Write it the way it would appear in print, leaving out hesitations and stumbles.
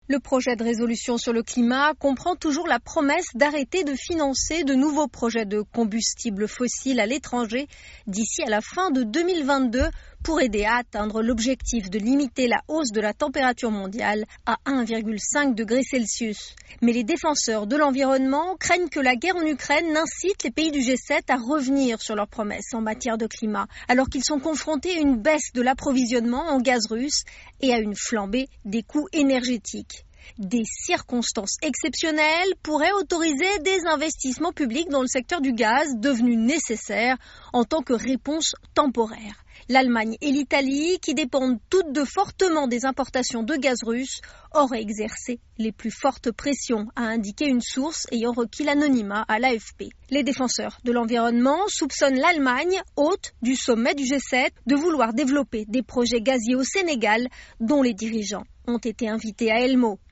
Le projet de résolution sur le climat comprend toujours la promesse d'arrêter de financer de nouveaux projets de combustibles fossiles à l'étranger d'ici à la fin de 2022 pour aider à atteindre l'objectif de limiter la hausse de la température mondiale à 1,5 degré Celsius. Mais les défenseurs de l'environnement craignent que la guerre en Ukraine n'incite les pays du G7 à revenir sur leurs promesses en matière de climat, alors qu'ils sont confrontés à une baisse de l'approvisionnement en gaz russe et à une flambée des coûts énergétiques. Des circonstances exceptionnelles pourraient autoriser des investissements publics dans le secteur du gaz, devenus nécessaires en tant que réponse temporaire. L'Allemagne et l'Italie, qui dépendent toutes deux fortement des importations de gaz russe, auraient exercé les plus fortes pressions, a indiqué une source ayant requis l'anonymat à l'AFP. Les défenseurs de l'environnement soupçonnent l'Allemagne, hôte du sommet du G7, de vouloir développer des projets gaziers au Sénégal, dont les dirigeants ont été invités à Elmo.